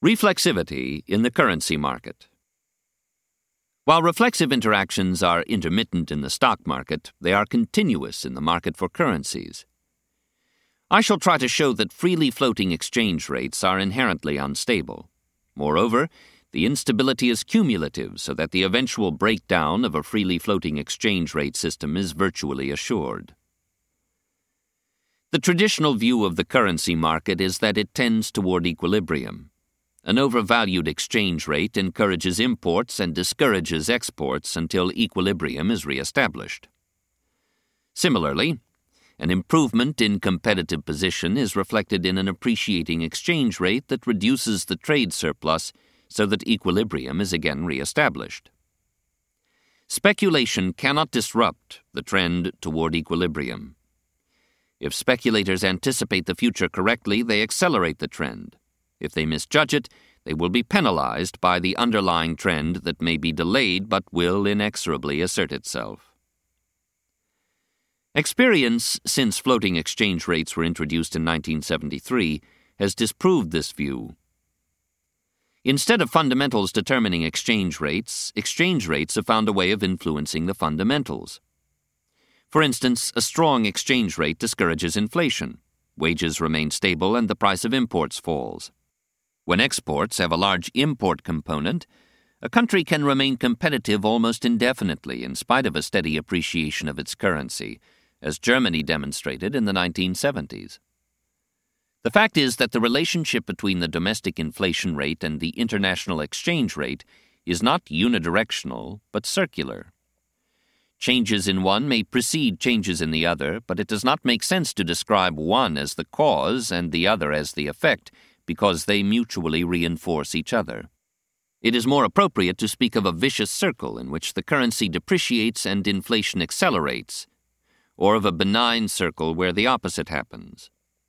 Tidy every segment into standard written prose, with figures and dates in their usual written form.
Reflexivity in the currency market. While reflexive interactions are intermittent in the stock market, they are continuous in the market for currencies. I shall try to show that freely floating exchange rates are inherently unstable. Moreover, the instability is cumulative, so that the eventual breakdown of a freely floating exchange rate system is virtually assured. The traditional view of the currency market is that it tends toward equilibrium. An overvalued exchange rate encourages imports and discourages exports until equilibrium is reestablished. Similarly, an improvement in competitive position is reflected in an appreciating exchange rate that reduces the trade surplus so that equilibrium is again reestablished. Speculation cannot disrupt the trend toward equilibrium. If speculators anticipate the future correctly, they accelerate the trend. If they misjudge it, they will be penalized by the underlying trend that may be delayed but will inexorably assert itself. Experience since floating exchange rates were introduced in 1973 has disproved this view. Instead of fundamentals determining exchange rates have found a way of influencing the fundamentals. For instance, a strong exchange rate discourages inflation. Wages remain stable and the price of imports falls. When exports have a large import component, a country can remain competitive almost indefinitely in spite of a steady appreciation of its currency, as Germany demonstrated in the 1970s. The fact is that the relationship between the domestic inflation rate and the international exchange rate is not unidirectional, but circular. Changes in one may precede changes in the other, but it does not make sense to describe one as the cause and the other as the effect, because they mutually reinforce each other. It is more appropriate to speak of a vicious circle in which the currency depreciates and inflation accelerates, or of a benign circle where the opposite happens.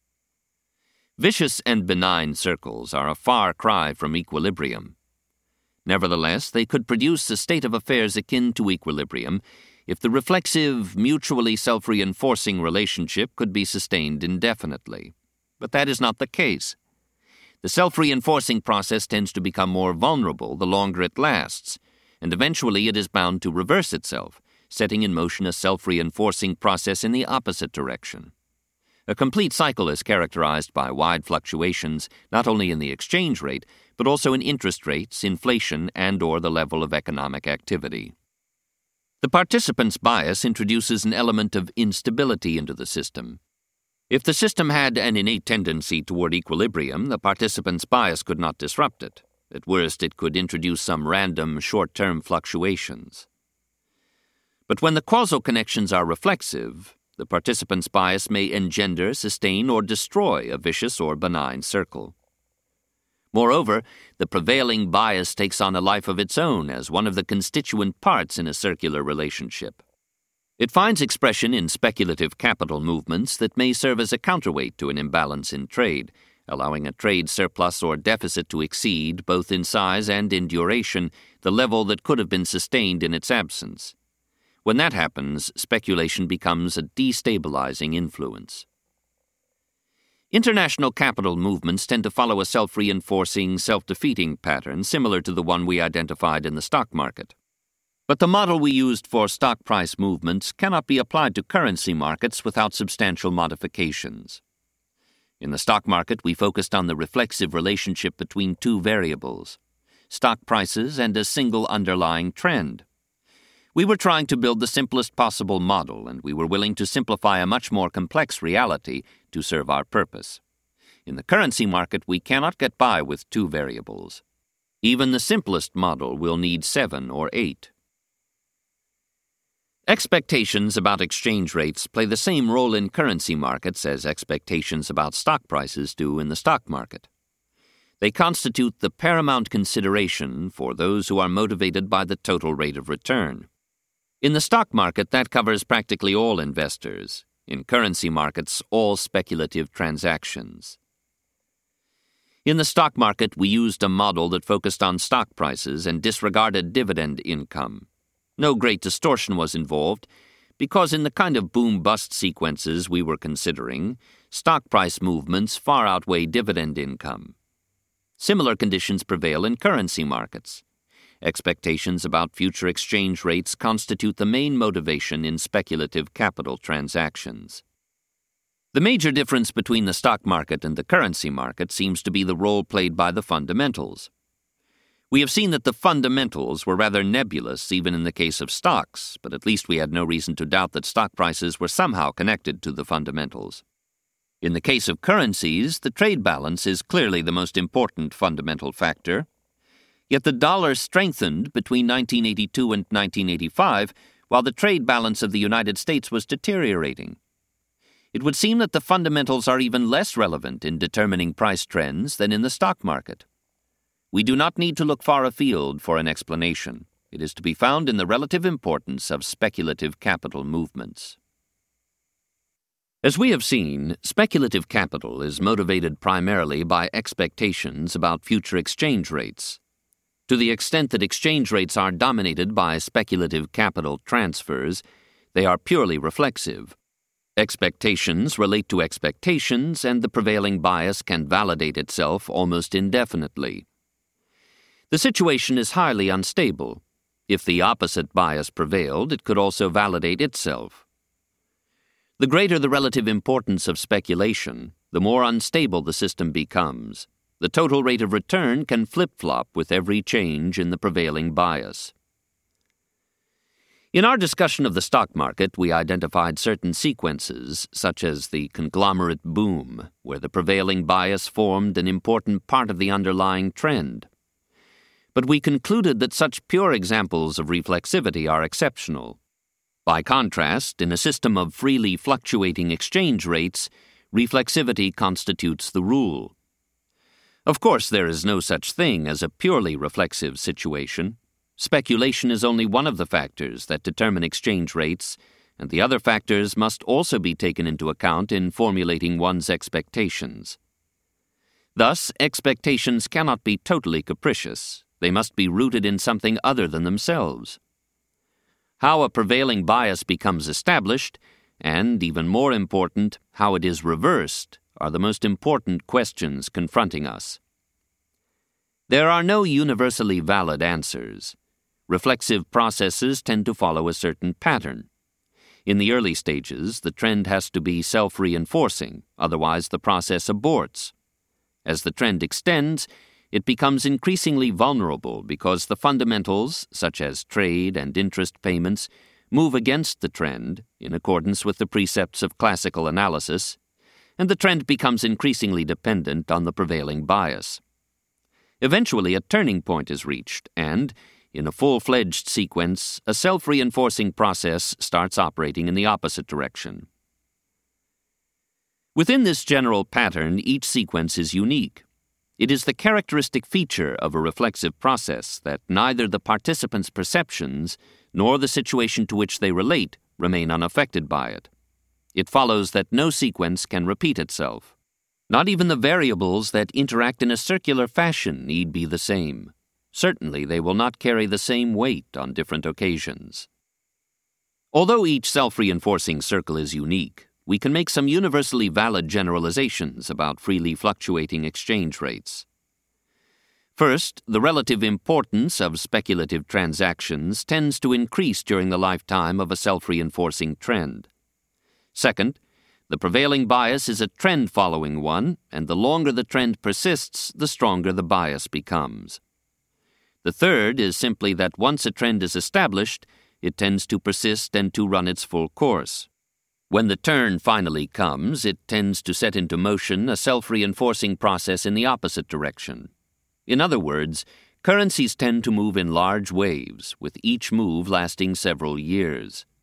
Vicious and benign circles are a far cry from equilibrium. Nevertheless, they could produce a state of affairs akin to equilibrium if the reflexive, mutually self-reinforcing relationship could be sustained indefinitely. But that is not the case. The self-reinforcing process tends to become more vulnerable the longer it lasts, and eventually it is bound to reverse itself, setting in motion a self-reinforcing process in the opposite direction. A complete cycle is characterized by wide fluctuations not only in the exchange rate, but also in interest rates, inflation, and/or the level of economic activity. The participant's bias introduces an element of instability into the system. If the system had an innate tendency toward equilibrium, the participant's bias could not disrupt it. At worst, it could introduce some random, short-term fluctuations. But when the causal connections are reflexive, the participant's bias may engender, sustain, or destroy a vicious or benign circle. Moreover, the prevailing bias takes on a life of its own as one of the constituent parts in a circular relationship. It finds expression in speculative capital movements that may serve as a counterweight to an imbalance in trade, allowing a trade surplus or deficit to exceed, both in size and in duration, the level that could have been sustained in its absence. When that happens, speculation becomes a destabilizing influence. International capital movements tend to follow a self-reinforcing, self-defeating pattern similar to the one we identified in the stock market. But the model we used for stock price movements cannot be applied to currency markets without substantial modifications. In the stock market, we focused on the reflexive relationship between two variables, stock prices and a single underlying trend. We were trying to build the simplest possible model, and we were willing to simplify a much more complex reality to serve our purpose. In the currency market, we cannot get by with two variables. Even the simplest model will need 7 or 8. Expectations about exchange rates play the same role in currency markets as expectations about stock prices do in the stock market. They constitute the paramount consideration for those who are motivated by the total rate of return. In the stock market, that covers practically all investors. In currency markets, all speculative transactions. In the stock market, we used a model that focused on stock prices and disregarded dividend income. No great distortion was involved, because in the kind of boom-bust sequences we were considering, stock price movements far outweigh dividend income. Similar conditions prevail in currency markets. Expectations about future exchange rates constitute the main motivation in speculative capital transactions. The major difference between the stock market and the currency market seems to be the role played by the fundamentals. We have seen that the fundamentals were rather nebulous even in the case of stocks, but at least we had no reason to doubt that stock prices were somehow connected to the fundamentals. In the case of currencies, the trade balance is clearly the most important fundamental factor. Yet the dollar strengthened between 1982 and 1985, while the trade balance of the United States was deteriorating. It would seem that the fundamentals are even less relevant in determining price trends than in the stock market. We do not need to look far afield for an explanation. It is to be found in the relative importance of speculative capital movements. As we have seen, speculative capital is motivated primarily by expectations about future exchange rates. To the extent that exchange rates are dominated by speculative capital transfers, they are purely reflexive. Expectations relate to expectations, and the prevailing bias can validate itself almost indefinitely. The situation is highly unstable. If the opposite bias prevailed, it could also validate itself. The greater the relative importance of speculation, the more unstable the system becomes. The total rate of return can flip-flop with every change in the prevailing bias. In our discussion of the stock market, we identified certain sequences, such as the conglomerate boom, where the prevailing bias formed an important part of the underlying trend. But we concluded that such pure examples of reflexivity are exceptional. By contrast, in a system of freely fluctuating exchange rates, reflexivity constitutes the rule. Of course, there is no such thing as a purely reflexive situation. Speculation is only one of the factors that determine exchange rates, and the other factors must also be taken into account in formulating one's expectations. Thus, expectations cannot be totally capricious. They must be rooted in something other than themselves. How a prevailing bias becomes established, and, even more important, how it is reversed, are the most important questions confronting us. There are no universally valid answers. Reflexive processes tend to follow a certain pattern. In the early stages, the trend has to be self-reinforcing, otherwise the process aborts. As the trend extends, it becomes increasingly vulnerable because the fundamentals, such as trade and interest payments, move against the trend in accordance with the precepts of classical analysis, and the trend becomes increasingly dependent on the prevailing bias. Eventually, a turning point is reached, and, in a full-fledged sequence, a self-reinforcing process starts operating in the opposite direction. Within this general pattern, each sequence is unique. It is the characteristic feature of a reflexive process that neither the participants' perceptions nor the situation to which they relate remain unaffected by it. It follows that no sequence can repeat itself. Not even the variables that interact in a circular fashion need be the same. Certainly, they will not carry the same weight on different occasions. Although each self-reinforcing circle is unique, we can make some universally valid generalizations about freely fluctuating exchange rates. First, the relative importance of speculative transactions tends to increase during the lifetime of a self-reinforcing trend. Second, the prevailing bias is a trend-following one, and the longer the trend persists, the stronger the bias becomes. The third is simply that once a trend is established, it tends to persist and to run its full course. When the turn finally comes, it tends to set into motion a self-reinforcing process in the opposite direction. In other words, currencies tend to move in large waves, with each move lasting several years.